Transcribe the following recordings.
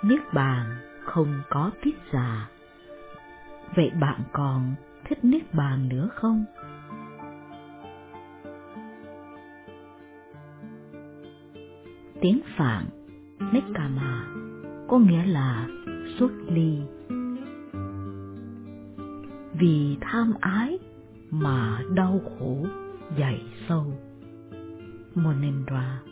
Niết bàn không có tiết già. Vậy bạn còn thích niết bàn nữa không? Tiếng Phạn Nekkhamma có nghĩa là xuất ly. Vì tham ái mà đau khổ dày sâu. Monendra.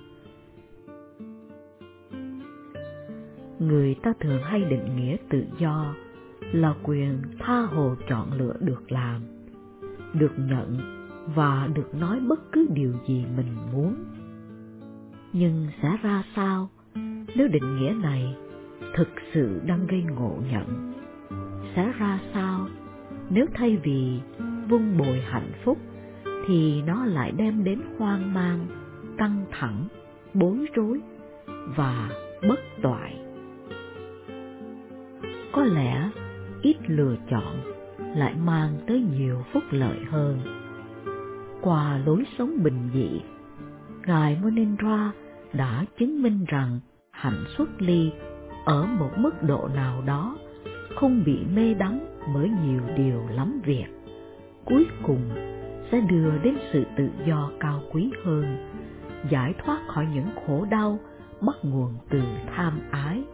Người ta thường hay định nghĩa tự do là quyền tha hồ chọn lựa được làm, được nhận và được nói bất cứ điều gì mình muốn. Nhưng sẽ ra sao nếu định nghĩa này thực sự đang gây ngộ nhận? Sẽ ra sao nếu thay vì vun bồi hạnh phúc thì nó lại đem đến hoang mang, căng thẳng, bối rối và bất toại? Có lẽ ít lựa chọn lại mang tới nhiều phúc lợi hơn. Qua lối sống bình dị, Ngài Monendra đã chứng minh rằng hạnh xuất ly ở một mức độ nào đó không bị mê đắm bởi nhiều điều lắm việc, cuối cùng sẽ đưa đến sự tự do cao quý hơn, giải thoát khỏi những khổ đau bắt nguồn từ tham ái.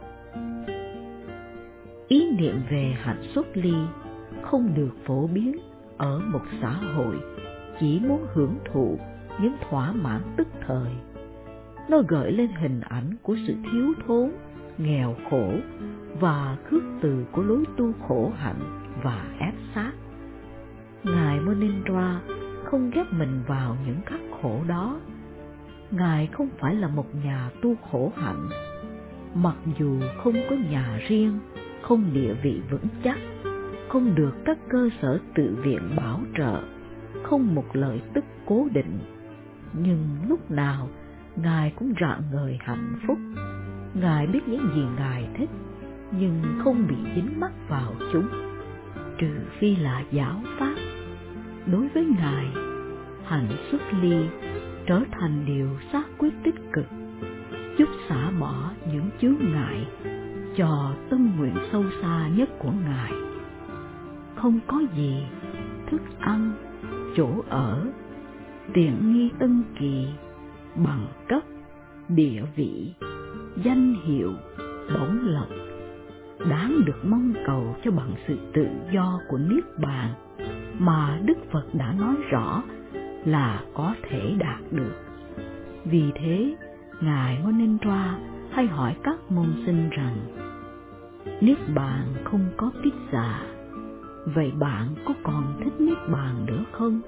Ý niệm về hạnh xuất ly không được phổ biến ở một xã hội chỉ muốn hưởng thụ những thỏa mãn tức thời. Nó gợi lên hình ảnh của sự thiếu thốn, nghèo khổ và khước từ của lối tu khổ hạnh và ép sát. Ngài Monendra không ghép mình vào những khắc khổ đó. Ngài không phải là một nhà tu khổ hạnh. Mặc dù không có nhà riêng, không địa vị vững chắc, không được các cơ sở tự viện bảo trợ, không một lợi tức cố định, nhưng lúc nào Ngài cũng rạng ngời hạnh phúc. Ngài biết những gì Ngài thích, nhưng không bị dính mắc vào chúng, trừ phi là giáo pháp. Đối với Ngài, hạnh xuất ly trở thành điều xác quyết tích cực, giúp xả bỏ những chướng ngại cho tâm nguyện sâu xa nhất của Ngài. Không có gì thức ăn, chỗ ở, tiện nghi tân kỳ, bằng cấp, địa vị, danh hiệu, bổng lộc đáng được mong cầu cho bằng sự tự do của Niết Bàn mà Đức Phật đã nói rõ là có thể đạt được. Vì thế, Ngài Monendra hay hỏi các môn sinh rằng: Niết Bàn không có tiết già, vậy bạn có còn thích Niết Bàn nữa không?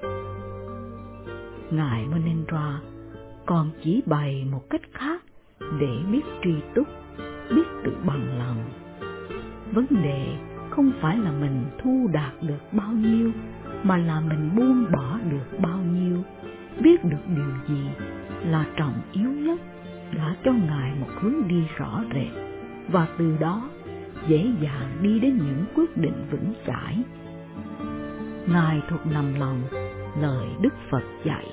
Ngài Monendra còn chỉ bày một cách khác để biết tri túc, biết tự bằng lòng. Vấn đề không phải là mình thu đạt được bao nhiêu, mà là mình buông bỏ được bao nhiêu. Biết được điều gì là trọng yếu nhất đã cho Ngài một hướng đi rõ rệt, và từ đó dễ dàng đi đến những quyết định vững chãi. Ngài thuộc nằm lòng lời Đức Phật dạy: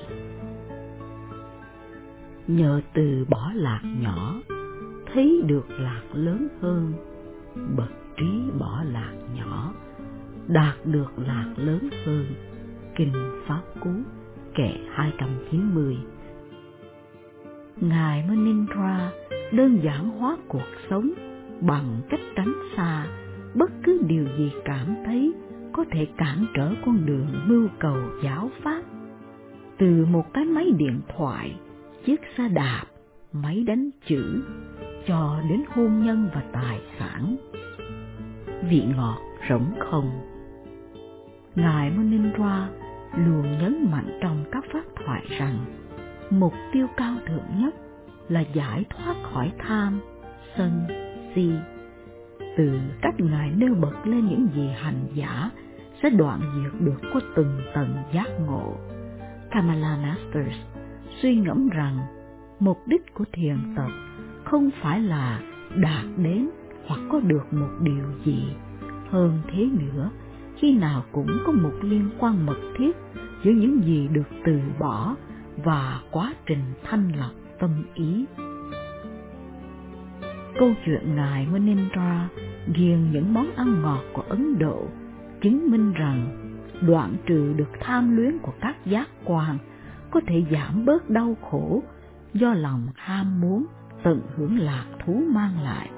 nhờ từ bỏ lạc nhỏ, thấy được lạc lớn hơn. Bậc trí bỏ lạc nhỏ, đạt được lạc lớn hơn. Kinh Pháp Cú, kệ 290. Ngài Monendra đơn giản hóa cuộc sống bằng cách tránh xa bất cứ điều gì cảm thấy có thể cản trở con đường mưu cầu giáo pháp. Từ một cái máy điện thoại, chiếc xe đạp, máy đánh chữ, cho đến hôn nhân và tài sản. Vị ngọt rỗng không. Ngài Monendra luôn nhấn mạnh trong các pháp thoại rằng mục tiêu cao thượng nhất là giải thoát khỏi tham, sân, si. Từ cách Ngài nêu bật lên những gì hành giả sẽ đoạn diệt được qua từng tầng giác ngộ, Kamala Masters suy ngẫm rằng mục đích của thiền tập không phải là đạt đến hoặc có được một điều gì. Hơn thế nữa, khi nào cũng có một liên quan mật thiết giữa những gì được từ bỏ và quá trình thanh lọc tâm ý. Câu chuyện Ngài Munindra ghiền những món ăn ngọt của Ấn Độ chứng minh rằng đoạn trừ được tham luyến của các giác quan có thể giảm bớt đau khổ do lòng ham muốn tận hưởng lạc thú mang lại.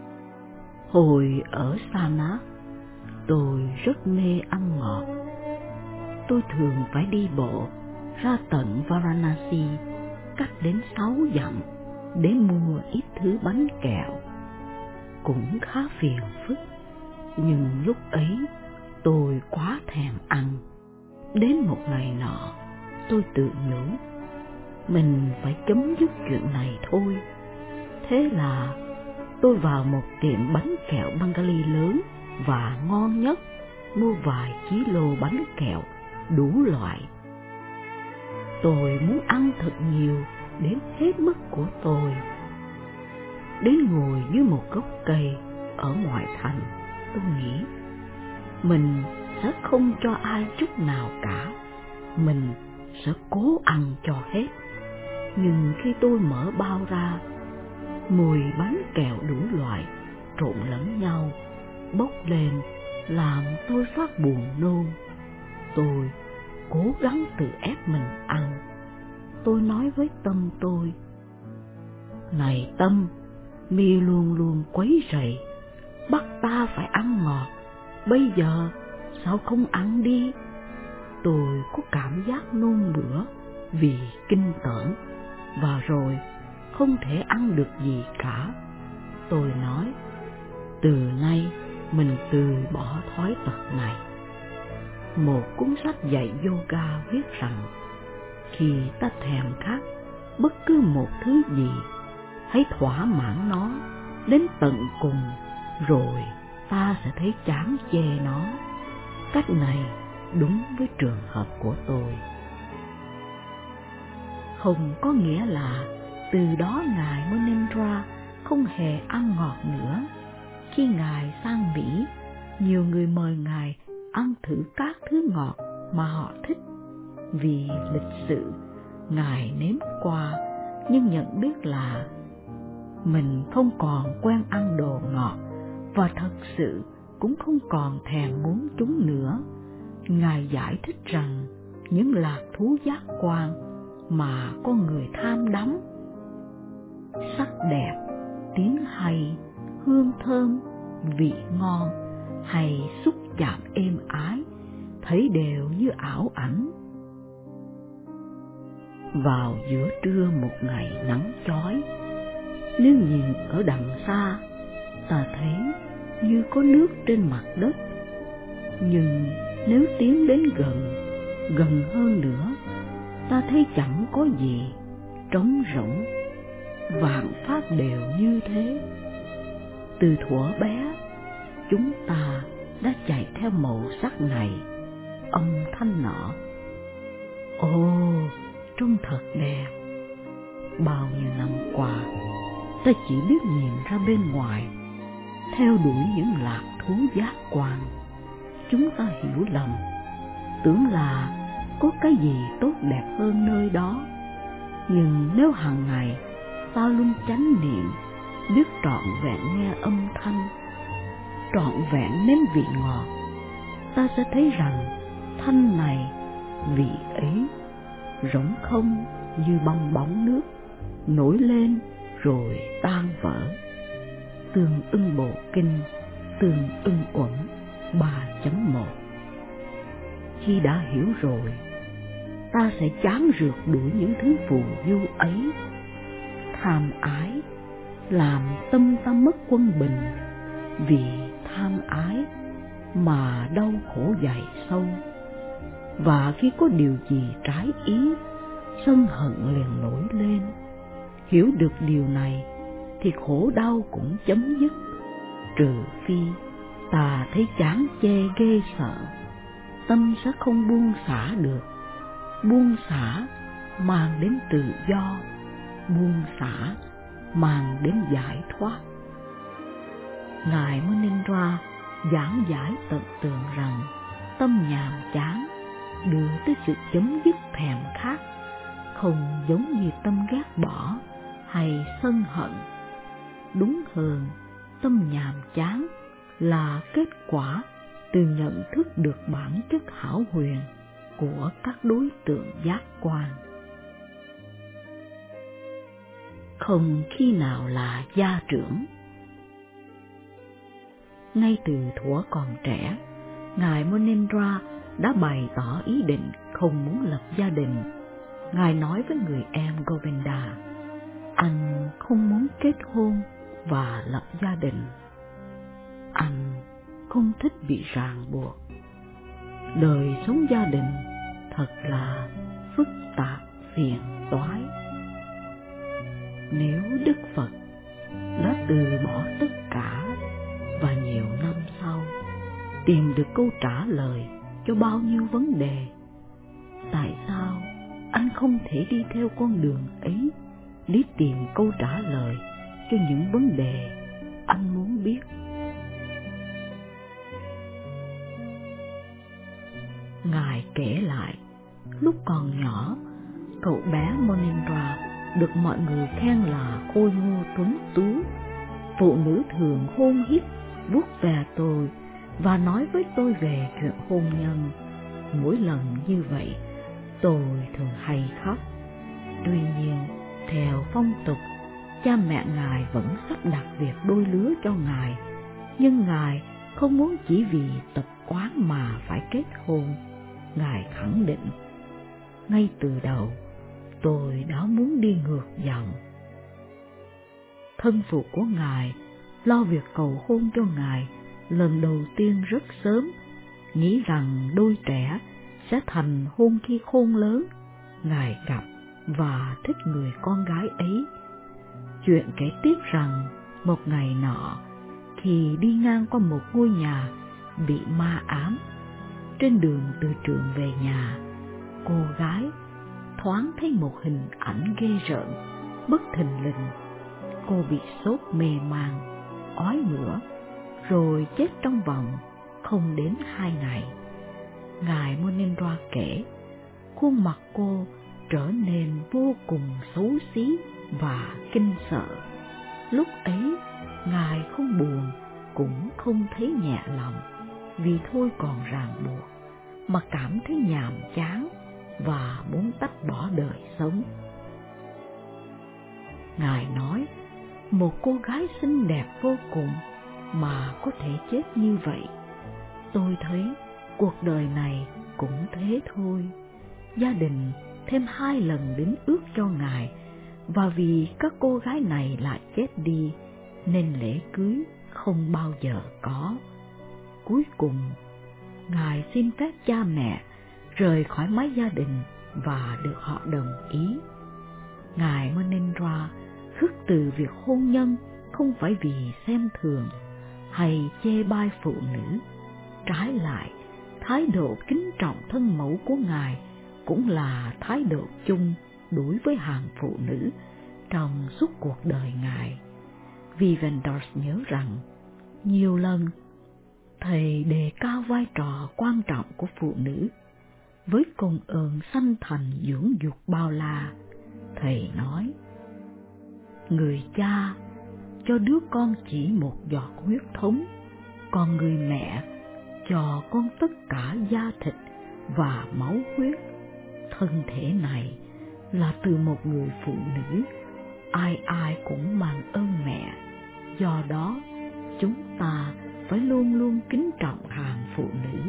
Hồi ở Sanath, tôi rất mê ăn ngọt. Tôi thường phải đi bộ ra tận Varanasi, cách đến 6 dặm, để mua ít thứ bánh kẹo. Cũng khá phiền phức, nhưng lúc ấy tôi quá thèm ăn. Đến một ngày nọ, tôi tự nhủ, mình phải chấm dứt chuyện này thôi. Thế là tôi vào một tiệm bánh kẹo Bengali lớn và ngon nhất, mua vài ký lô bánh kẹo đủ loại. Tôi muốn ăn thật nhiều đến hết mức của tôi. Đến ngồi dưới một gốc cây ở ngoại thành, tôi nghĩ mình sẽ không cho ai chút nào cả, mình sẽ cố ăn cho hết. Nhưng khi tôi mở bao ra, mùi bánh kẹo đủ loại trộn lẫn nhau bốc lên làm tôi phát buồn nôn. Tôi cố gắng tự ép mình ăn. Tôi nói với tâm tôi, này tâm, mi luôn luôn quấy rầy, bắt ta phải ăn ngọt, bây giờ sao không ăn đi? Tôi có cảm giác nôn mửa vì kinh tởm, và rồi không thể ăn được gì cả. Tôi nói, từ nay mình từ bỏ thói tật này. Một cuốn sách dạy yoga viết rằng, khi ta thèm khát bất cứ một thứ gì, hãy thỏa mãn nó đến tận cùng, rồi ta sẽ thấy chán chê nó. Cách này đúng với trường hợp của tôi. Không có nghĩa là từ đó Ngài Munindra không hề ăn ngọt nữa. Khi Ngài sang Mỹ, nhiều người mời Ngài ăn thử các thứ ngọt mà họ thích. Vì lịch sự, Ngài nếm qua nhưng nhận biết là mình không còn quen ăn đồ ngọt và thật sự cũng không còn thèm muốn chúng nữa. Ngài giải thích rằng những lạc thú giác quan mà con người tham đắm, sắc đẹp, tiếng hay, hương thơm, vị ngon hay xúc chạm êm ái, thấy đều như ảo ảnh. Vào giữa trưa một ngày nắng chói, nếu nhìn ở đằng xa, ta thấy như có nước trên mặt đất. Nhưng nếu tiến đến gần hơn nữa, ta thấy chẳng có gì, trống rỗng, vạn pháp đều như thế. Từ thuở bé, chúng ta đã chạy theo màu sắc này, âm thanh nọ. Ồ, trông thật đẹp. Bao nhiêu năm qua, ta chỉ biết nhìn ra bên ngoài, theo đuổi những lạc thú giác quan. Chúng ta hiểu lầm, tưởng là có cái gì tốt đẹp hơn nơi đó. Nhưng nếu hàng ngày ta luôn chánh niệm, biết trọn vẹn nghe âm thanh, trọn vẹn nếm vị ngọt, ta sẽ thấy rằng thanh này, vị ấy, rỗng không như bong bóng nước, nổi lên rồi tan vỡ. Tương ưng bộ kinh, tương ưng uẩn 3.1. Khi đã hiểu rồi, ta sẽ chán rượt đuổi những thứ phù du ấy. Tham ái làm tâm ta mất quân bình, vì tham ái mà đau khổ dày sâu. Và khi có điều gì trái ý, sân hận liền nổi lên. Hiểu được điều này thì khổ đau cũng chấm dứt, trừ phi ta thấy chán chê ghê sợ, tâm sẽ không buông xả được. Buông xả mang đến tự do, buông xả mang đến giải thoát. Ngài Munindra giảng giải tận tường rằng tâm nhàm chán đưa tới sự chấm dứt thèm khát, không giống như tâm ghét bỏ hay sân hận. đúng hơn, tâm nhàm chán là kết quả từ nhận thức được bản chất hão huyền của các đối tượng giác quan. Không khi nào là gia trưởng. Ngay từ thuở còn trẻ, Ngài Monendra đã bày tỏ ý định không muốn lập gia đình. Ngài nói với người em Govinda, anh không muốn kết hôn và lập gia đình. Anh không thích bị ràng buộc. Đời sống gia đình thật là phức tạp phiền toái. Nếu Đức Phật đã từ bỏ tất cả và nhiều năm sau tìm được câu trả lời cho bao nhiêu vấn đề, tại sao anh không thể đi theo con đường ấy để tìm câu trả lời cho những vấn đề anh muốn biết? Ngài kể lại, lúc còn nhỏ, cậu bé Monendra được mọi người khen là khôi ngô tuấn tú. Phụ nữ thường hôn hít, vuốt ve tôi và nói với tôi về chuyện hôn nhân. Mỗi lần như vậy, tôi thường hay khóc. Tuy nhiên, theo phong tục, cha mẹ Ngài vẫn sắp đặt việc đôi lứa cho Ngài, nhưng Ngài không muốn chỉ vì tập quán mà phải kết hôn. Ngài khẳng định, ngay từ đầu, tôi đã muốn đi ngược dòng. Thân phụ của Ngài lo việc cầu hôn cho Ngài lần đầu tiên rất sớm, nghĩ rằng đôi trẻ sẽ thành hôn khi khôn lớn. Ngài gặp và thích người con gái ấy. Chuyện kể tiếp rằng, một ngày nọ, khi đi ngang qua một ngôi nhà bị ma ám, trên đường từ trường về nhà, cô gái thoáng thấy một hình ảnh ghê rợn. Bất thình lình, cô bị sốt mê man, ói mửa, rồi chết trong vòng không đến 2 ngày. Ngài Monendra kể, khuôn mặt cô trở nên vô cùng xấu xí và kinh sợ. Lúc ấy, Ngài không buồn cũng không thấy nhẹ lòng, vì thôi còn ràng buộc, mà cảm thấy nhàm chán và muốn tách bỏ đời sống. Ngài nói, một cô gái xinh đẹp vô cùng mà có thể chết như vậy. Tôi thấy cuộc đời này cũng thế thôi. Gia đình thêm 2 lần đến ước cho Ngài, và vì các cô gái này lại chết đi, nên lễ cưới không bao giờ có. Cuối cùng, Ngài xin phép cha mẹ rời khỏi mái gia đình và được họ đồng ý. Ngài Monendra khước từ việc hôn nhân không phải vì xem thường hay chê bai phụ nữ. Trái lại, thái độ kính trọng thân mẫu của Ngài cũng là thái độ chung đối với hàng phụ nữ trong suốt cuộc đời Ngài. Vivendorf nhớ rằng, nhiều lần Thầy đề cao vai trò quan trọng của phụ nữ. Với công ơn sanh thành dưỡng dục bao la, Thầy nói, người cha cho đứa con chỉ một giọt huyết thống, còn người mẹ cho con tất cả da thịt và máu huyết. Thân thể này là từ một người phụ nữ, ai ai cũng mang ơn mẹ. Do đó, chúng ta phải luôn luôn kính trọng hàng phụ nữ.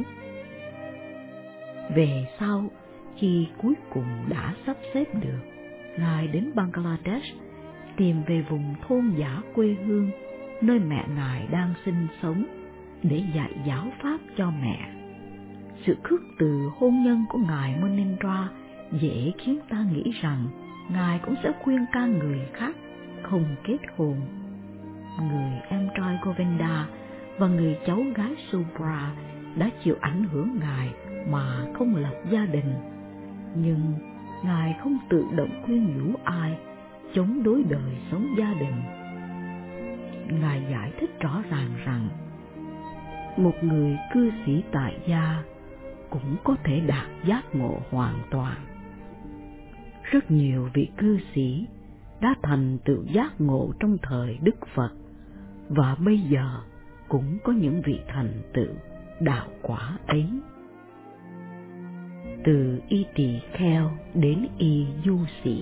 Về sau, khi cuối cùng đã sắp xếp được, Ngài đến Bangladesh tìm về vùng thôn dã quê hương, nơi mẹ Ngài đang sinh sống, để dạy giáo pháp cho mẹ. Sự khước từ hôn nhân của Ngài Monendra dễ khiến ta nghĩ rằng Ngài cũng sẽ khuyên can người khác không kết hôn. Người em trai Govinda và người cháu gái Subra đã chịu ảnh hưởng Ngài mà không lập gia đình, nhưng Ngài không tự động khuyên nhủ ai chống đối đời sống gia đình. Ngài giải thích rõ ràng rằng một người cư sĩ tại gia cũng có thể đạt giác ngộ hoàn toàn. Rất nhiều vị cư sĩ đã thành tựu giác ngộ trong thời Đức Phật, và bây giờ cũng có những vị thành tựu đạo quả ấy. Từ y tỳ kheo đến y du sĩ,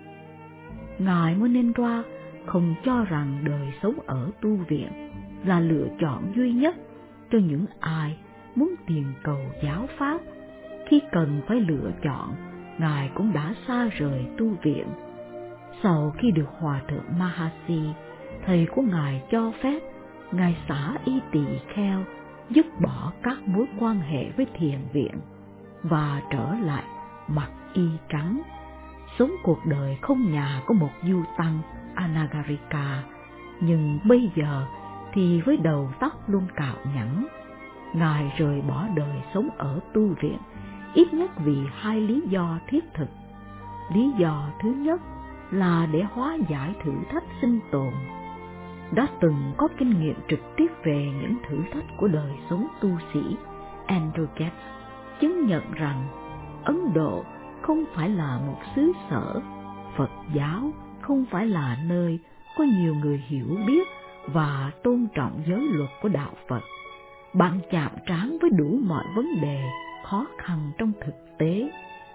Ngài Monendra không cho rằng đời sống ở tu viện là lựa chọn duy nhất cho những ai muốn tìm cầu giáo pháp. Khi cần phải lựa chọn, Ngài cũng đã xa rời tu viện. Sau khi được Hòa thượng Mahasi, thầy của Ngài, cho phép, Ngài xả y tỳ kheo, dứt bỏ các mối quan hệ với thiền viện và trở lại mặc y trắng, sống cuộc đời không nhà của một du tăng Anagarika. Nhưng bây giờ thì với đầu tóc luôn cạo nhẵn, Ngài rời bỏ đời sống ở tu viện, ít nhất vì hai lý do thiết thực. Lý do thứ nhất là để hóa giải thử thách sinh tồn. Đã từng có kinh nghiệm trực tiếp về những thử thách của đời sống tu sĩ, Andrew Getz chứng nhận rằng Ấn Độ không phải là một xứ sở, Phật giáo không phải là nơi có nhiều người hiểu biết và tôn trọng giới luật của đạo Phật. Bạn chạm trán với đủ mọi vấn đề khó khăn trong thực tế.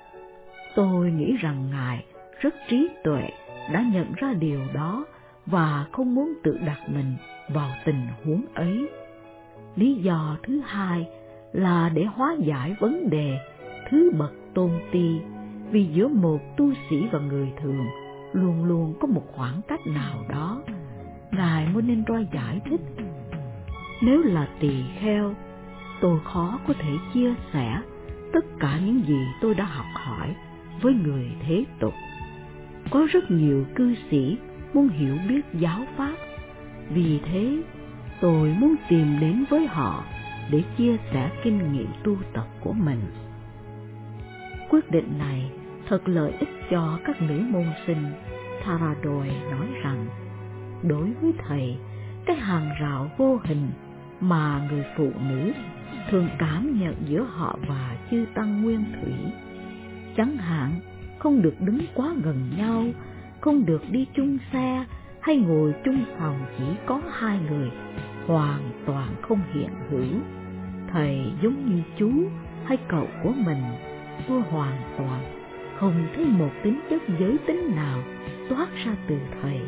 Tôi nghĩ rằng Ngài rất trí tuệ đã nhận ra điều đó và không muốn tự đặt mình vào tình huống ấy. Lý do thứ hai là để hóa giải vấn đề thứ bậc tôn ti, vì giữa một tu sĩ và người thường luôn luôn có một khoảng cách nào đó. Ngài Monendra giải thích, nếu là tỳ kheo, tôi khó có thể chia sẻ tất cả những gì tôi đã học hỏi với người thế tục. Có rất nhiều cư sĩ muốn hiểu biết giáo pháp, vì thế tôi muốn tìm đến với họ để chia sẻ kinh nghiệm tu tập của mình. Quyết định này thật lợi ích cho các nữ môn sinh. Taradoy nói rằng, đối với thầy, cái hàng rào vô hình mà người phụ nữ thường cảm nhận giữa họ và chư tăng nguyên thủy, chẳng hạn không được đứng quá gần nhau, không được đi chung xe hay ngồi chung phòng chỉ có hai người, hoàn toàn không hiện hữu. Thầy giống như chú hay cậu của mình, tôi hoàn toàn không thấy một tính chất giới tính nào toát ra từ thầy.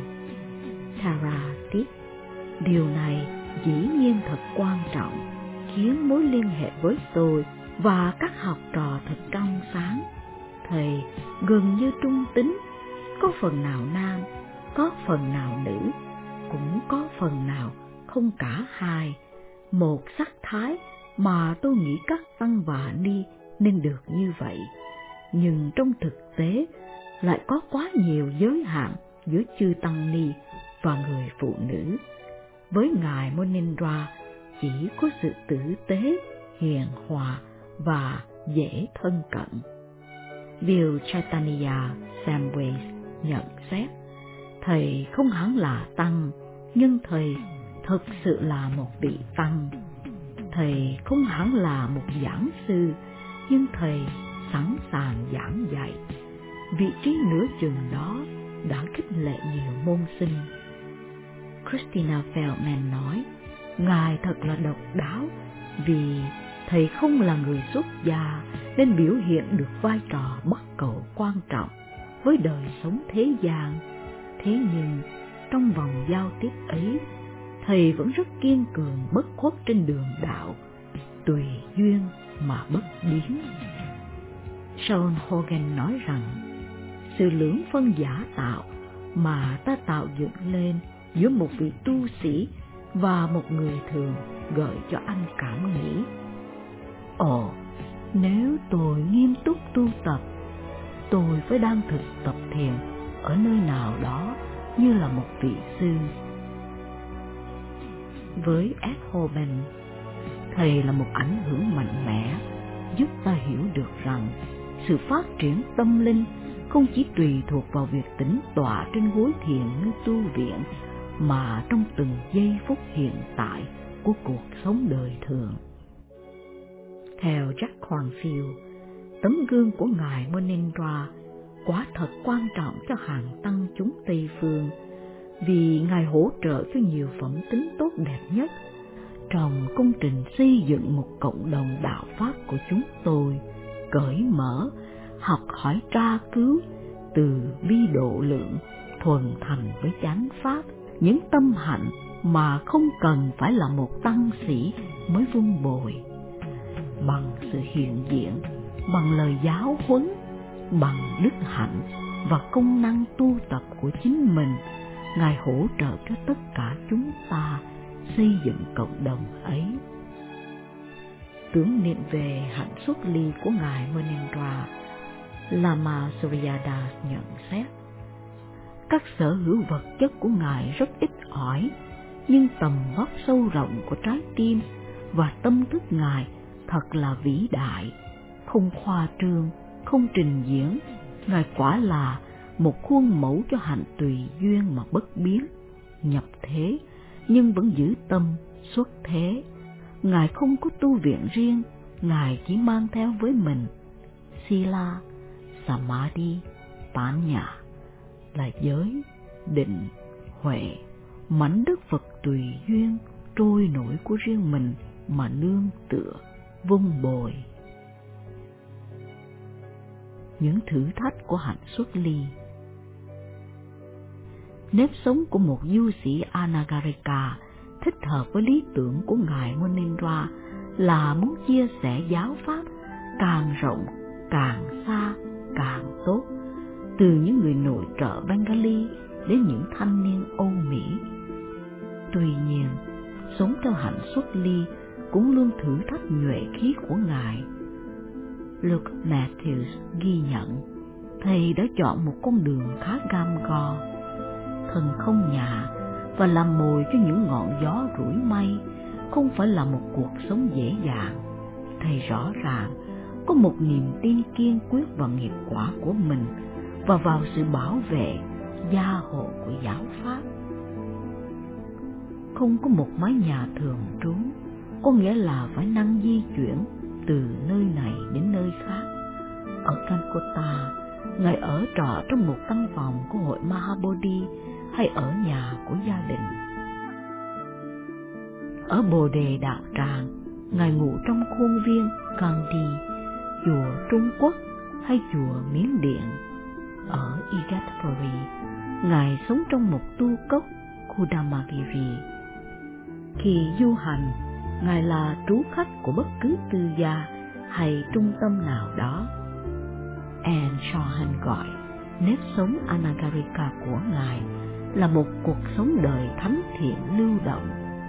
Tara tiếp, điều này dĩ nhiên thật quan trọng, khiến mối liên hệ với tôi và các học trò thật trong sáng. Thầy gần như trung tính, có phần nào nam, có phần nào nữ, cũng có phần nào không cả hai. Một sắc thái mà tôi nghĩ các tăng và ni nên được như vậy. Nhưng trong thực tế lại có quá nhiều giới hạn giữa chư tăng ni và người phụ nữ. Với Ngài Monendra chỉ có sự tử tế, hiền hòa và dễ thân cận. Bill Chaitanya Samways nhận xét, thầy không hẳn là tăng, nhưng thầy thực sự là một vị tăng. Thầy không hẳn là một giảng sư, nhưng thầy sẵn sàng giảng dạy. Vị trí nửa chừng đó đã khích lệ nhiều môn sinh. Christina Feldman nói, Ngài thật là độc đáo vì thầy không là người xuất gia nên biểu hiện được vai trò bắt cầu quan trọng với đời sống thế gian. Thế nhưng trong vòng giao tiếp ấy, thầy vẫn rất kiên cường bất khuất trên đường đạo, tùy duyên mà bất biến. Sharon Hogan nói rằng, sự lưỡng phân giả tạo mà ta tạo dựng lên giữa một vị tu sĩ và một người thường gợi cho anh cảm nghĩ, ồ, nếu tôi nghiêm túc tu tập, tôi phải đang thực tập thiền ở nơi nào đó như là một vị sư. Với Ed Hoban, thầy là một ảnh hưởng mạnh mẽ, giúp ta hiểu được rằng sự phát triển tâm linh không chỉ tùy thuộc vào việc tĩnh tọa trên gối thiền như tu viện, mà trong từng giây phút hiện tại của cuộc sống đời thường. Theo Jack Kornfield, tấm gương của Ngài Monendra quả thật quan trọng cho hàng tăng chúng Tây Phương, vì Ngài hỗ trợ cho nhiều phẩm tính tốt đẹp nhất trong công trình xây dựng một cộng đồng đạo Pháp của chúng tôi, cởi mở, học hỏi tra cứu, từ bi độ lượng, thuần thành với chánh Pháp, những tâm hạnh mà không cần phải là một tăng sĩ mới vun bồi. Bằng sự hiện diện, bằng lời giáo huấn, bằng đức hạnh và công năng tu tập của chính mình, Ngài hỗ trợ cho tất cả chúng ta xây dựng cộng đồng ấy. Tưởng niệm về hạnh xuất ly của Ngài Munindra, Lama Suryadas nhận xét: các sở hữu vật chất của Ngài rất ít ỏi, nhưng tầm vóc sâu rộng của trái tim và tâm thức Ngài thật là vĩ đại, không khoa trương, không trình diễn. Ngài quả là một khuôn mẫu cho hạnh tùy duyên mà bất biến, nhập thế nhưng vẫn giữ tâm xuất thế. Ngài không có tu viện riêng, Ngài chỉ mang theo với mình Sila, Samadhi, Panya là giới, định, huệ, mảnh đất Phật tùy duyên trôi nổi của riêng mình mà nương tựa, vun bồi. Những thử thách của hạnh xuất ly. Nếp sống của một du sĩ Anagarika thích hợp với lý tưởng của Ngài Munindra là muốn chia sẻ giáo pháp càng rộng, càng xa, càng tốt, từ những người nội trợ Bengali đến những thanh niên Âu Mỹ. Tuy nhiên, sống theo hạnh xuất ly cũng luôn thử thách nhuệ khí của Ngài. Luke Matthews ghi nhận, Thầy đã chọn một con đường khá gam go, thân không nhà và làm mồi cho những ngọn gió rủi may, không phải là một cuộc sống dễ dàng. Thầy rõ ràng có một niềm tin kiên quyết vào nghiệp quả của mình và vào sự bảo vệ, gia hộ của giáo pháp. Không có một mái nhà thường trú, có nghĩa là phải năng di chuyển từ nơi này đến nơi khác. Ở Calcutta, Ngài ở trọ trong một căn phòng của hội Mahabodhi hay ở nhà của gia đình. Ở Bồ Đề Đạo Tràng, Ngài ngủ trong khuôn viên Gandhi, chùa Trung Quốc hay chùa Miến Điện. Ở Igatpuri, Ngài sống trong một tu cốc Kudamagiri. Khi du hành, Ngài là trú khách của bất cứ tư gia hay trung tâm nào đó. Anne Shahan gọi nếp sống Anagarika của Ngài là một cuộc sống đời thánh thiện lưu động.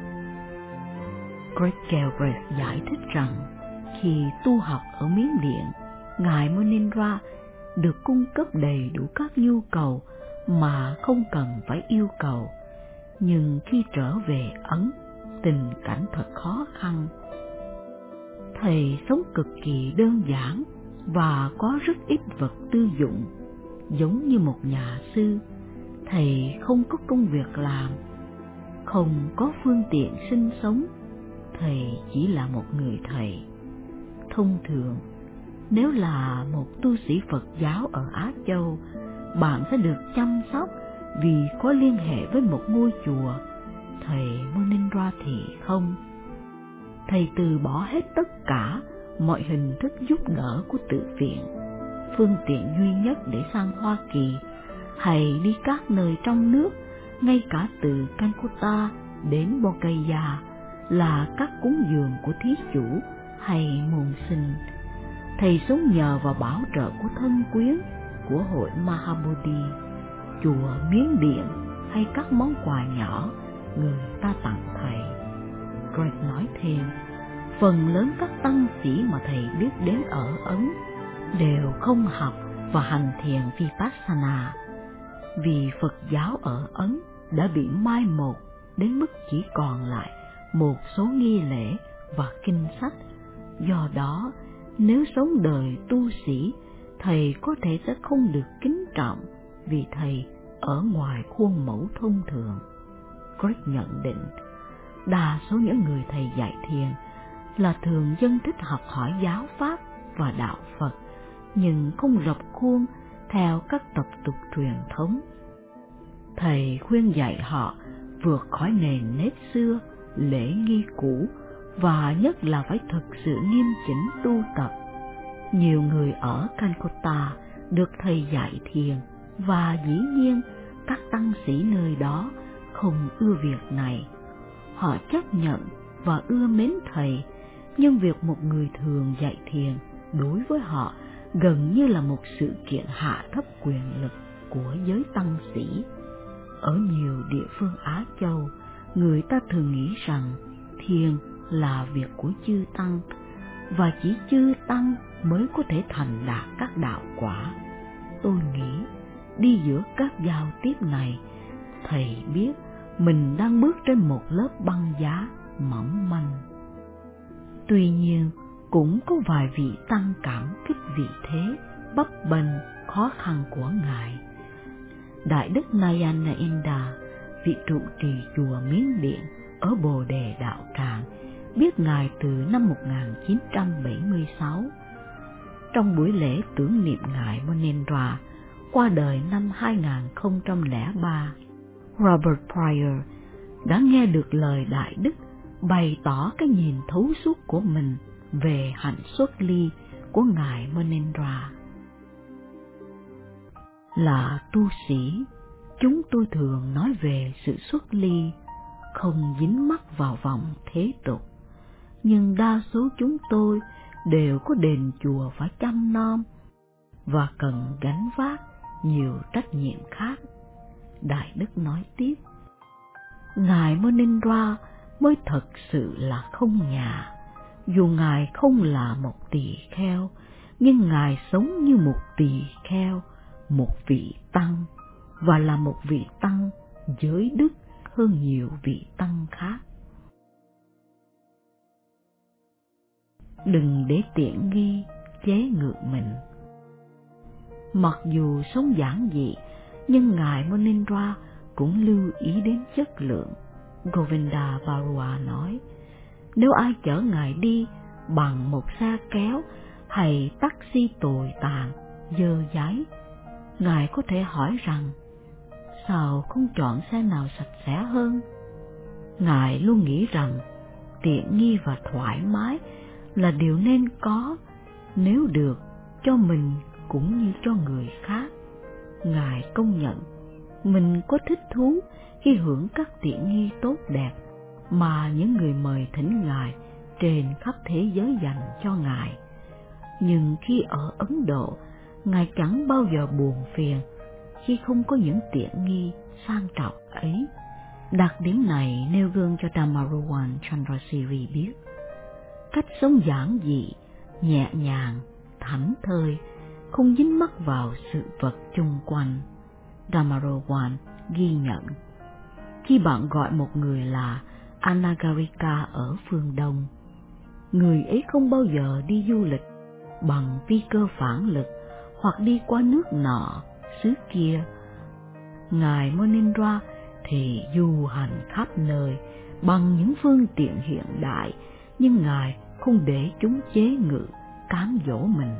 Greg Galbraith giải thích rằng khi tu học ở Miến Điện, Ngài Munindra được cung cấp đầy đủ các nhu cầu mà không cần phải yêu cầu. Nhưng khi trở về Ấn, tình cảnh thật khó khăn. Thầy sống cực kỳ đơn giản và có rất ít vật tư dụng. Giống như một nhà sư, thầy không có công việc làm, không có phương tiện sinh sống. Thầy chỉ là một người thầy. Thông thường, nếu là một tu sĩ Phật giáo ở Á Châu, bạn sẽ được chăm sóc vì có liên hệ với một ngôi chùa. Thầy Munindra thì không. Thầy từ bỏ hết tất cả mọi hình thức giúp đỡ của tự viện. Phương tiện duy nhất để sang Hoa Kỳ hay đi các nơi trong nước, ngay cả từ Calcutta đến Bodh là các cúng dường của thí chủ hay môn sinh. Thầy sống nhờ vào bảo trợ của thân quyến, của hội Mahabodhi, chùa Miến Điện hay các món quà nhỏ người ta tặng thầy. Greg nói thêm, phần lớn các tăng sĩ mà thầy biết đến ở Ấn đều không học và hành thiền Vipassana, vì Phật giáo ở Ấn đã bị mai một đến mức chỉ còn lại một số nghi lễ và kinh sách. Do đó, nếu sống đời tu sĩ, thầy có thể sẽ không được kính trọng vì thầy ở ngoài khuôn mẫu thông thường. Greg nhận định, đa số những người thầy dạy thiền là thường dân thích học hỏi giáo pháp và đạo Phật, nhưng không rập khuôn theo các tập tục truyền thống. Thầy khuyên dạy họ vượt khỏi nền nếp xưa, lễ nghi cũ và nhất là phải thực sự nghiêm chỉnh tu tập. Nhiều người ở Calcutta được thầy dạy thiền và dĩ nhiên các tăng sĩ nơi đó không ưa việc này. Họ chấp nhận và ưa mến thầy, nhưng việc một người thường dạy thiền đối với họ gần như là một sự kiện hạ thấp quyền lực của giới tăng sĩ. Ở nhiều địa phương Á Châu, người ta thường nghĩ rằng thiền là việc của chư tăng, và chỉ chư tăng mới có thể thành đạt các đạo quả. Tôi nghĩ, đi giữa các giao tiếp này, thầy biết mình đang bước trên một lớp băng giá mỏng manh. Tuy nhiên, cũng có vài vị tăng cảm kích vị thế bấp bênh khó khăn của Ngài. Đại đức Nayanainda, vị trụ trì chùa Miến Điện ở Bồ Đề Đạo Tràng, biết Ngài từ năm 1976. Trong buổi lễ tưởng niệm Ngài Monendra qua đời năm 2003, Robert Pryor đã nghe được lời Đại đức bày tỏ cái nhìn thấu suốt của mình về hạnh xuất ly của Ngài Monendra. Là tu sĩ, chúng tôi thường nói về sự xuất ly, không dính mắc vào vòng thế tục, nhưng đa số chúng tôi đều có đền chùa phải chăm nom và cần gánh vác nhiều trách nhiệm khác. Đại đức nói tiếp, Ngài Monendra mới thật sự là không nhà. Dù Ngài không là một tỳ kheo, nhưng Ngài sống như một tỳ kheo, một vị tăng, và là một vị tăng giới đức hơn nhiều vị tăng khác. Đừng để tiện nghi chế ngự mình. Mặc dù sống giản dị, nhưng Ngài Monendra cũng lưu ý đến chất lượng. Govinda Barua nói, nếu ai chở Ngài đi bằng một xe kéo hay taxi tồi tàn, dơ dáy, Ngài có thể hỏi rằng, sao không chọn xe nào sạch sẽ hơn? Ngài luôn nghĩ rằng tiện nghi và thoải mái là điều nên có, nếu được cho mình cũng như cho người khác. Ngài công nhận mình có thích thú khi hưởng các tiện nghi tốt đẹp mà những người mời thỉnh Ngài trên khắp thế giới dành cho Ngài. Nhưng khi ở Ấn Độ, Ngài chẳng bao giờ buồn phiền khi không có những tiện nghi sang trọng ấy. Đặc điểm này nêu gương cho Dhammaruwan Chandrasiri biết. Cách sống giản dị, nhẹ nhàng, thảnh thơi, không dính mắc vào sự vật chung quanh. Dhammaruwan ghi nhận, khi bạn gọi một người là Anagarika ở phương Đông, người ấy không bao giờ đi du lịch bằng phi cơ phản lực hoặc đi qua nước nọ, xứ kia. Ngài Monendra thì du hành khắp nơi bằng những phương tiện hiện đại, nhưng Ngài không để chúng chế ngự, cám dỗ mình.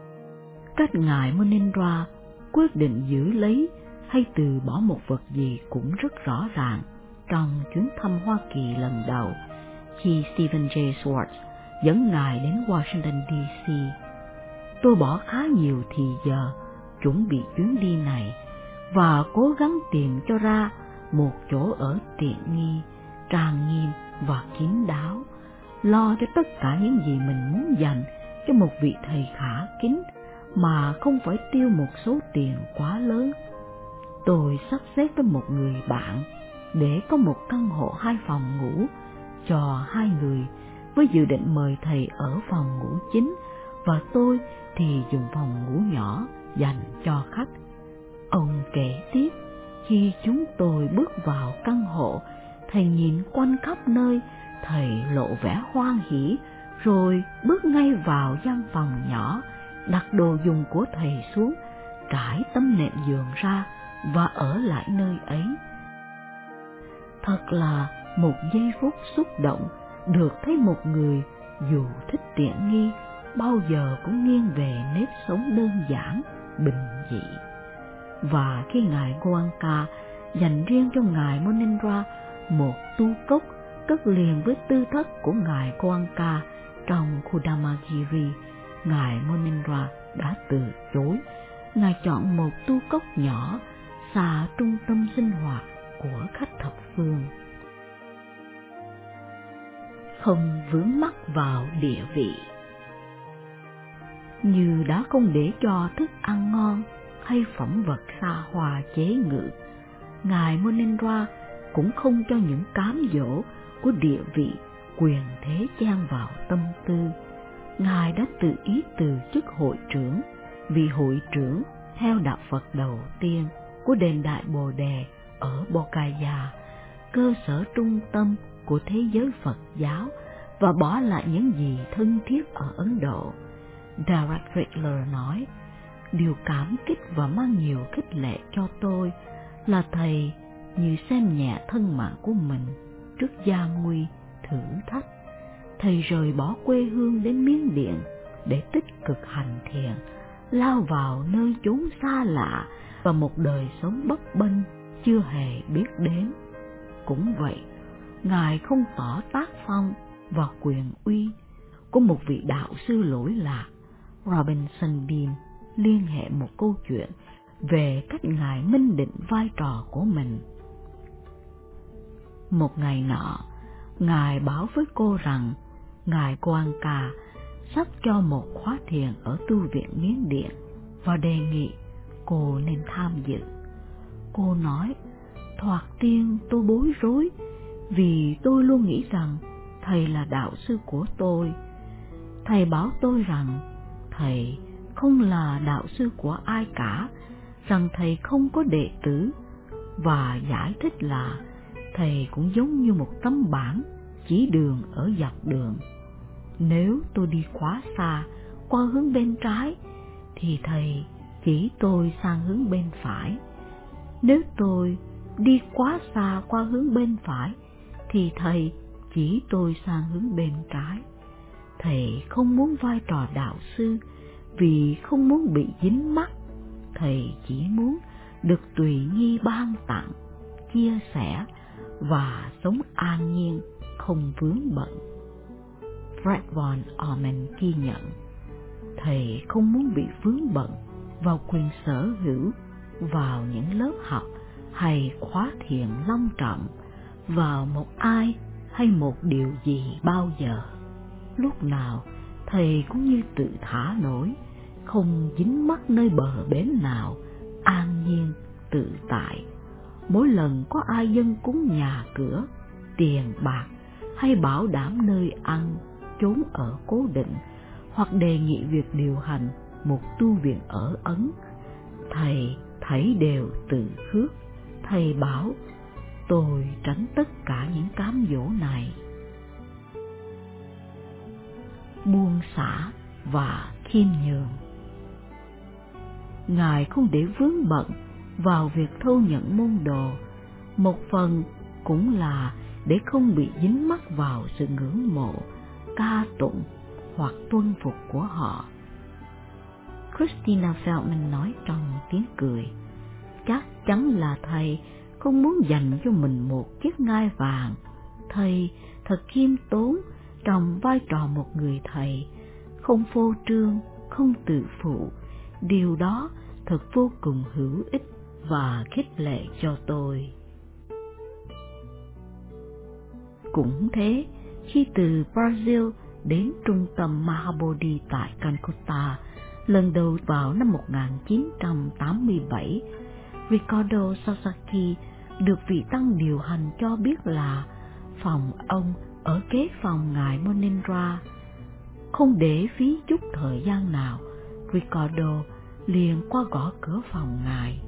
Cách Ngài Monendra quyết định giữ lấy hay từ bỏ một vật gì cũng rất rõ ràng trong chuyến thăm Hoa Kỳ lần đầu, khi Stephen J. Schwartz dẫn Ngài đến Washington D.C. Tôi bỏ khá nhiều thì giờ chuẩn bị chuyến đi này và cố gắng tìm cho ra một chỗ ở tiện nghi, trang nghiêm và kín đáo, lo cho tất cả những gì mình muốn dành cho một vị thầy khả kính mà không phải tiêu một số tiền quá lớn. Tôi sắp xếp với một người bạn để có một căn hộ 2 phòng ngủ cho 2 người, với dự định mời thầy ở phòng ngủ chính và tôi thì dùng phòng ngủ nhỏ dành cho khách. Ông kể tiếp, khi chúng tôi bước vào căn hộ, thầy nhìn quanh khắp nơi, thầy lộ vẻ hoan hỉ, rồi bước ngay vào gian phòng nhỏ, đặt đồ dùng của thầy xuống, trải tấm nệm giường ra và ở lại nơi ấy. Thật là một giây phút xúc động được thấy một người dù thích tiện nghi, bao giờ cũng nghiêng về nếp sống đơn giản, bình dị. Và khi ngài Goenka dành riêng cho ngài Monendra một tu cốc cất liền với tư thất của ngài Goenka trong khu Dhammagiri, ngài Monendra đã từ chối. Ngài chọn một tu cốc nhỏ xa trung tâm sinh hoạt của khách thập phương, không vướng mắc vào địa vị. Như đã không để cho thức ăn ngon hay phẩm vật xa hoa chế ngự, ngài Monendra cũng không cho những cám dỗ của địa vị, quyền thế chen vào tâm tư. Ngài đã tự ý từ chức hội trưởng, vị hội trưởng theo đạo Phật đầu tiên của đền Đại Bồ Đề ở Bodhgaya, cơ sở trung tâm của thế giới Phật giáo, và bỏ lại những gì thân thiết ở Ấn Độ. Derek Riegler nói, điều cảm kích và mang nhiều khích lệ cho tôi là thầy như xem nhẹ thân mạng của mình trước gian nguy thử thách. Thầy rời bỏ quê hương đến Miến Điện để tích cực hành thiền, lao vào nơi chốn xa lạ và một đời sống bấp bênh chưa hề biết đến. Cũng vậy, ngài không tỏ tác phong và quyền uy của một vị đạo sư lỗi lạc. Robinson Bean liên hệ một câu chuyện về cách ngài minh định vai trò của mình. Một ngày nọ, ngài báo với cô rằng ngài Goenka sắp cho một khóa thiền ở tu viện Miến Điện và đề nghị cô nên tham dự. Cô nói, thoạt tiên tôi bối rối vì tôi luôn nghĩ rằng thầy là đạo sư của tôi. Thầy bảo tôi rằng thầy không là đạo sư của ai cả, rằng thầy không có đệ tử, và giải thích là thầy cũng giống như một tấm bảng chỉ đường ở dọc đường. Nếu tôi đi quá xa qua hướng bên trái thì thầy chỉ tôi sang hướng bên phải. Nếu tôi đi quá xa qua hướng bên phải thì thầy chỉ tôi sang hướng bên trái. Thầy không muốn vai trò đạo sư vì không muốn bị dính mắc. Thầy chỉ muốn được tùy nghi ban tặng, chia sẻ và sống an nhiên, không vướng bận. Fred von Orman ghi nhận, thầy không muốn bị vướng bận vào quyền sở hữu, vào những lớp học hay khóa thiền long trọng, vào một ai hay một điều gì bao giờ. Lúc nào thầy cũng như tự thả nổi, không dính mắc nơi bờ bến nào, an nhiên, tự tại. Mỗi lần có ai dâng cúng nhà cửa, tiền bạc hay bảo đảm nơi ăn, chốn ở cố định, hoặc đề nghị việc điều hành một tu viện ở Ấn, thầy thấy đều từ khước. Thầy bảo, tôi tránh tất cả những cám dỗ này. Buông xả và khiêm nhường. Ngài không để vướng bận vào việc thâu nhận môn đồ, một phần cũng là để không bị dính mắc vào sự ngưỡng mộ, ca tụng hoặc tuân phục của họ. Christina Feldman nói trong tiếng cười, chắc chắn là thầy không muốn dành cho mình một chiếc ngai vàng. Thầy thật khiêm tốn trong vai trò một người thầy, không phô trương, không tự phụ. Điều đó thật vô cùng hữu ích và khích lệ cho tôi. Cũng thế, khi từ Brazil đến trung tâm Mahabodhi tại Calcutta lần đầu vào năm 1987, Ricardo Sasaki được vị tăng điều hành cho biết là phòng ông ở kế phòng ngài Monendra. Không để phí chút thời gian nào, Ricardo liền qua gõ cửa phòng ngài.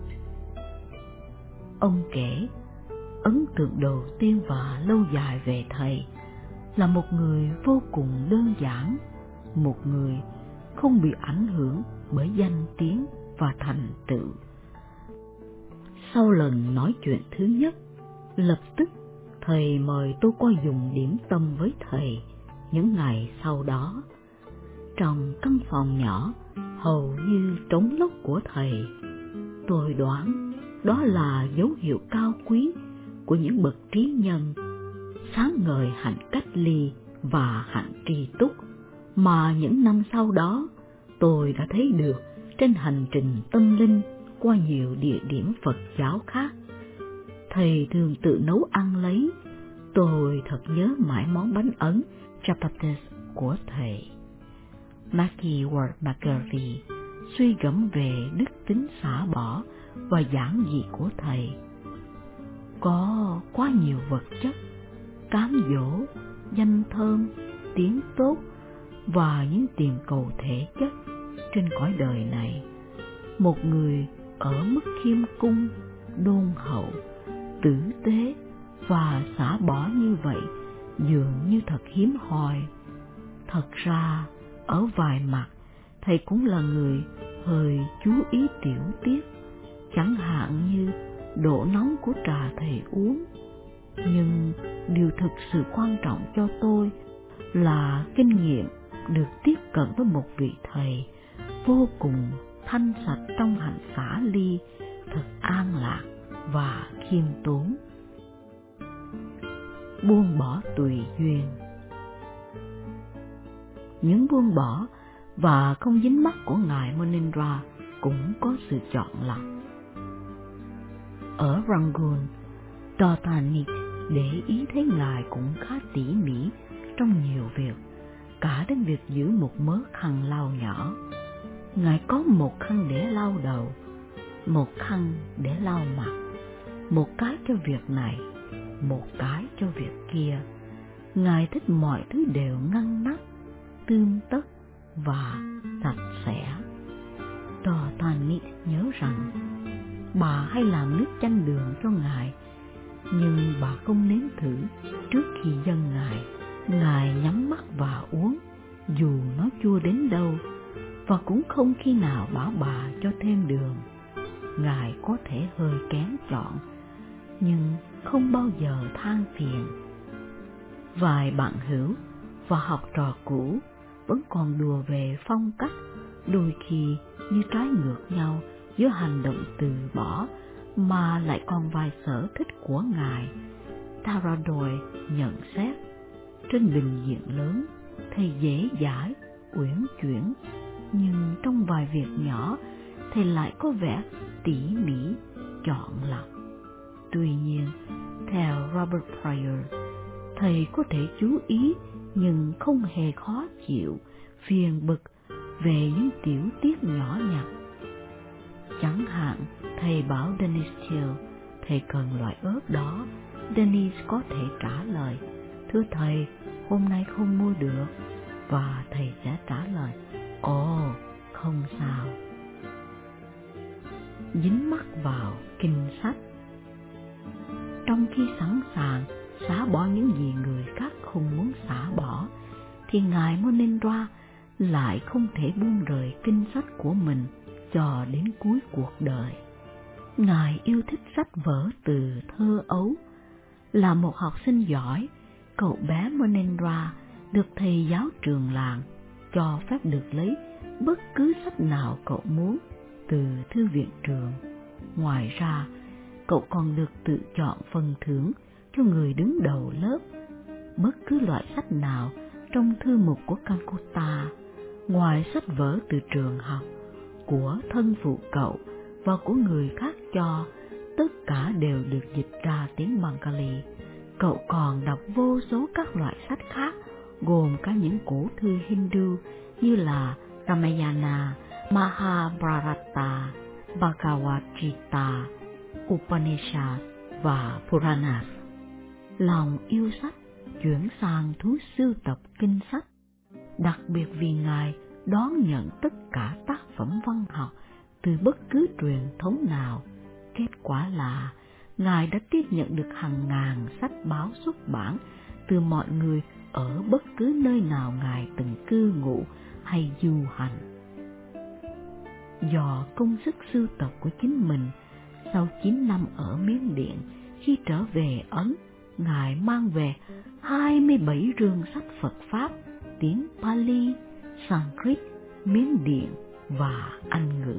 Ông kể, ấn tượng đầu tiên và lâu dài về thầy là một người vô cùng đơn giản, một người không bị ảnh hưởng bởi danh tiếng và thành tựu. Sau lần nói chuyện thứ nhất, lập tức thầy mời tôi qua dùng điểm tâm với thầy. Những ngày sau đó, trong căn phòng nhỏ, hầu như trống lốc của thầy. Tôi đoán đó là dấu hiệu cao quý của những bậc trí nhân, sáng ngời hạnh cách ly và hạnh tri túc mà những năm sau đó tôi đã thấy được trên hành trình tâm linh qua nhiều địa điểm Phật giáo khác. Thầy thường tự nấu ăn lấy. Tôi thật nhớ mãi món bánh ấn chapatis của thầy. Maggie Ward McGarvey suy gẫm về đức tính xả bỏ và giản dị của thầy. Có quá nhiều vật chất, cám dỗ, danh thơm, tiếng tốt và những tiền cầu thể chất trên cõi đời này. Một người ở mức khiêm cung, đôn hậu, tử tế và xả bỏ như vậy dường như thật hiếm hoi. Thật ra, ở vài mặt, thầy cũng là người hơi chú ý tiểu tiết, chẳng hạn như độ nóng của trà thầy uống. Nhưng điều thực sự quan trọng cho tôi là kinh nghiệm được tiếp cận với một vị thầy vô cùng thanh sạch trong hạnh xả ly, thật an lạc và khiêm tốn. Buông bỏ tùy duyên. Những buông bỏ và không dính mắc của ngài Munindra cũng có sự chọn lọc. Ở Rangoon, Dothanik để ý thấy ngài cũng khá tỉ mỉ trong nhiều việc, cả đến việc giữ một mớ khăn lau nhỏ. Ngài có một khăn để lau đầu, một khăn để lau mặt, một cái cho việc này, một cái cho việc kia. Ngài thích mọi thứ đều ngăn nắp, tươm tất và sạch sẽ. Dothanik nhớ rằng bà hay làm nước chanh đường cho ngài, nhưng bà không nếm thử trước khi dâng ngài. Ngài nhắm mắt và uống, dù nó chua đến đâu, và cũng không khi nào bảo bà cho thêm đường. Ngài có thể hơi kén chọn, nhưng không bao giờ than phiền. Vài bạn hữu và học trò cũ vẫn còn đùa về phong cách, đôi khi như trái ngược nhau giữa hành động từ bỏ mà lại còn vài sở thích của ngài. Taradoy nhận xét, trên bình diện lớn, thầy dễ dãi, uyển chuyển, nhưng trong vài việc nhỏ, thầy lại có vẻ tỉ mỉ, chọn lọc. Tuy nhiên, theo Robert Pryor, thầy có thể chú ý nhưng không hề khó chịu, phiền bực về những tiểu tiết nhỏ nhặt. Chẳng hạn, thầy bảo Dennis Steele thầy cần loại ớt đó. Dennis có thể trả lời, thưa thầy, hôm nay không mua được. Và thầy sẽ trả lời, ồ, không sao. Dính mắc vào kinh sách. Trong khi sẵn sàng xả bỏ những gì người khác không muốn xả bỏ, thì ngài Munindra lại không thể buông rời kinh sách của mình cho đến cuối cuộc đời. Ngài yêu thích sách vở từ thơ ấu. Là một học sinh giỏi, cậu bé Munindra được thầy giáo trường làng cho phép được lấy bất cứ sách nào cậu muốn từ thư viện trường. Ngoài ra, cậu còn được tự chọn phần thưởng cho người đứng đầu lớp. Bất cứ loại sách nào trong thư mục của Calcutta, ngoài sách vở từ trường học, của thân phụ cậu và của người khác cho, tất cả đều được dịch ra tiếng Bengali. Cậu còn đọc vô số các loại sách khác, gồm cả những cổ thư Hindu như là Ramayana, Mahabharata, Bhagavad Gita, Upanishad và Puranas. Lòng yêu sách chuyển sang thú sưu tập kinh sách, đặc biệt vì ngài đón nhận tất cả tác phẩm văn học từ bất cứ truyền thống nào. Kết quả là ngài đã tiếp nhận được hàng ngàn sách báo xuất bản từ mọi người ở bất cứ nơi nào ngài từng cư ngụ hay du hành. Do công sức sưu tập của chính mình, sau 9 năm ở Miến Điện, khi trở về Ấn, ngài mang về 27 rương sách Phật Pháp, tiếng Pali, Sanskrit, Miến Điện, và Anh ngữ.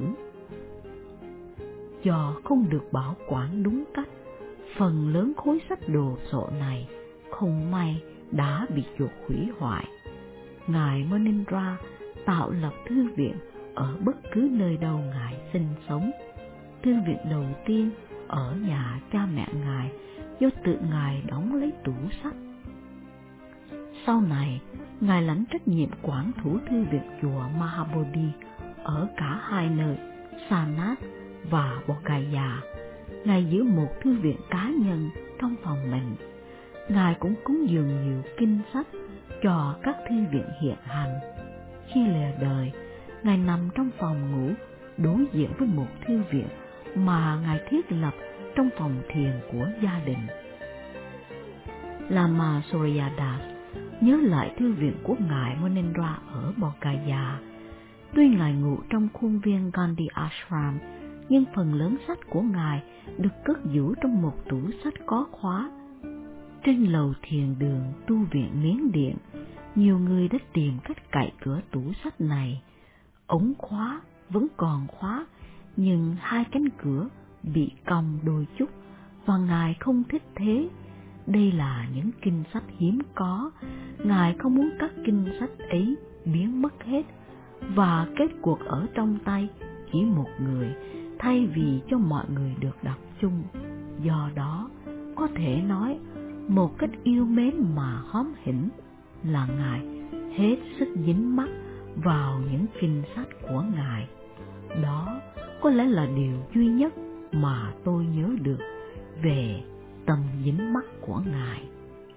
Do không được bảo quản đúng cách, phần lớn khối sách đồ sộ này không may đã bị chuột hủy hoại. Ngài Munindra tạo lập thư viện ở bất cứ nơi đâu Ngài sinh sống. Thư viện đầu tiên ở nhà cha mẹ Ngài do tự Ngài đóng lấy tủ sách. Sau này, Ngài lãnh trách nhiệm quản thủ thư viện chùa Mahabodhi ở cả hai nơi, Sarnath và Bodh Gaya. Ngài giữ một thư viện cá nhân trong phòng mình. Ngài cũng cúng dường nhiều kinh sách cho các thư viện hiện hành. Khi lìa đời, Ngài nằm trong phòng ngủ đối diện với một thư viện mà Ngài thiết lập trong phòng thiền của gia đình. Lama Suryadas nhớ lại thư viện của Ngài Munindra ở Bodh Gaya. Tuy Ngài ngủ trong khuôn viên Gandhi Ashram, nhưng phần lớn sách của Ngài được cất giữ trong một tủ sách có khóa. Trên lầu thiền đường tu viện Miến Điện, nhiều người đã tìm cách cạy cửa tủ sách này. Ống khóa vẫn còn khóa, nhưng hai cánh cửa bị cong đôi chút, và Ngài không thích thế. Đây là những kinh sách hiếm có, Ngài không muốn các kinh sách ấy biến mất hết, và kết cuộc ở trong tay chỉ một người, thay vì cho mọi người được đọc chung. Do đó, có thể nói một cách yêu mến mà hóm hỉnh là Ngài hết sức dính mắc vào những kinh sách của Ngài. Đó có lẽ là điều duy nhất mà tôi nhớ được về tâm dính mắc của Ngài.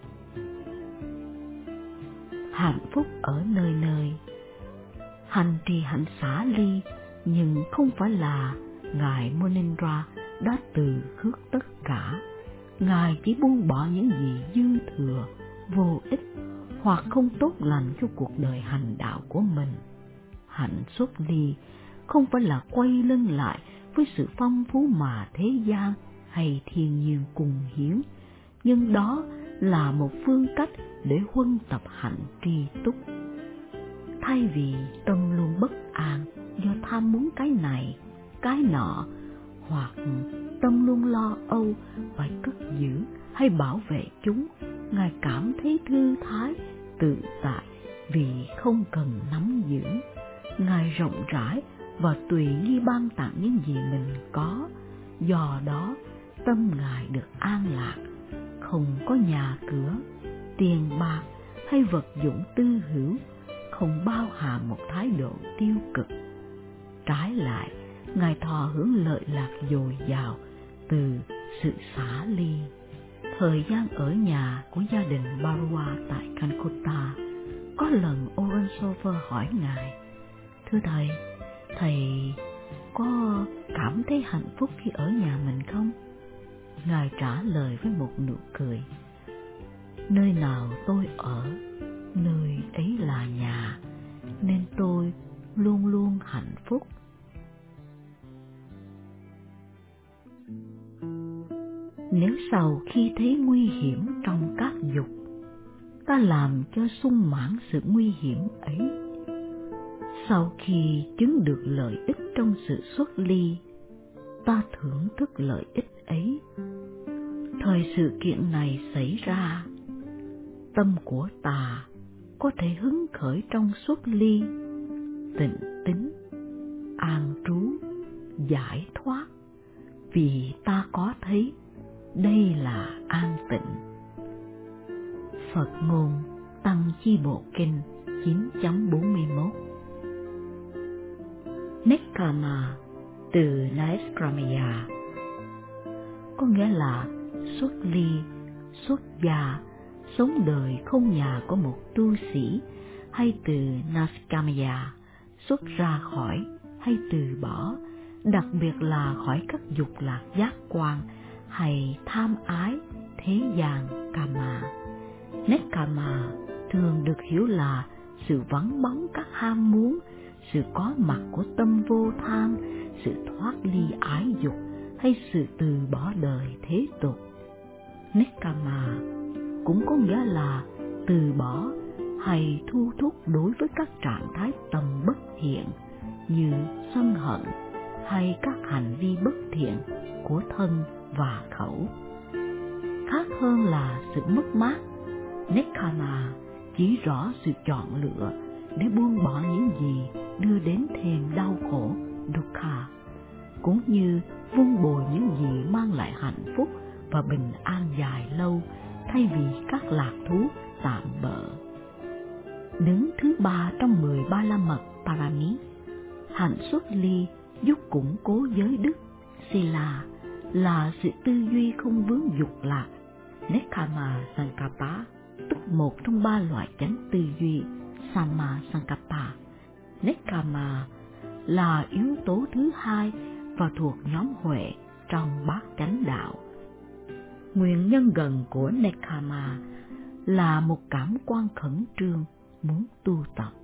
Hạnh phúc ở nơi nơi. Hành trì hạnh xả ly, nhưng không phải là Ngài Munindra đã từ khước tất cả. Ngài chỉ buông bỏ những gì dư thừa, vô ích hoặc không tốt lành cho cuộc đời hành đạo của mình. Hạnh xuất ly không phải là quay lưng lại với sự phong phú mà thế gian hay thiên nhiên cùng hiến, nhưng đó là một phương cách để huân tập hạnh tri túc. Thay vì tâm luôn bất an do tham muốn cái này, cái nọ, hoặc tâm luôn lo âu phải cất giữ hay bảo vệ chúng, Ngài cảm thấy thư thái, tự tại vì không cần nắm giữ. Ngài rộng rãi và tùy nghi ban tặng những gì mình có, do đó tâm Ngài được an lạc, không có nhà cửa, tiền bạc hay vật dụng tư hữu, không bao hàm một thái độ tiêu cực. Trái lại, Ngài thọ hưởng lợi lạc dồi dào từ sự xả ly. Thời gian ở nhà của gia đình Barua tại Calcutta, có lần Oransover hỏi Ngài: "Thưa Thầy, Thầy có cảm thấy hạnh phúc khi ở nhà mình không?" Ngài trả lời với một nụ cười: "Nơi nào tôi ở, nơi ấy là nhà, nên tôi luôn luôn hạnh phúc." Nếu sau khi thấy nguy hiểm trong các dục, ta làm cho sung mãn sự nguy hiểm ấy. Sau khi chứng được lợi ích trong sự xuất ly, ta thưởng thức lợi ích ấy. Thời sự kiện này xảy ra, tâm của ta có thể hứng khởi trong xuất ly, tịnh tín, an trú, giải thoát, vì ta có thấy đây là an tịnh. Phật ngôn Tăng Chi Bộ Kinh 9.41. Nekkhamma từ Naiskramya có nghĩa là xuất ly, xuất gia, sống đời không nhà của một tu sĩ, hay từ Naskamya, xuất ra khỏi hay từ bỏ, đặc biệt là khỏi các dục lạc giác quan hay tham ái thế gian kama. Nekkhamma thường được hiểu là sự vắng bóng các ham muốn, sự có mặt của tâm vô tham, sự thoát ly ái dục hay sự từ bỏ đời thế tục. Nekkhamma cũng có nghĩa là từ bỏ hay thu thúc đối với các trạng thái tâm bất thiện, như sân hận hay các hành vi bất thiện của thân và khẩu. Khác hơn là sự mất mát, Nekkhamma chỉ rõ sự chọn lựa để buông bỏ những gì đưa đến thêm đau khổ, dukkha, cũng như vun bồi những gì mang lại hạnh phúc và bình an dài lâu thay vì các lạc thú tạm bợ. Đứng thứ 3 trong 10 ba la mật Parami, hạnh xuất ly giúp củng cố giới đức, Sila, là sự tư duy không vướng dục lạc, Nekkhamma Sankappa, tức một trong 3 loại chánh tư duy, Samma Sankappa. Nekkhamma là yếu tố thứ 2 và thuộc nhóm huệ trong bát chánh đạo. Nguyên nhân gần của Nekkhamma là một cảm quan khẩn trương muốn tu tập.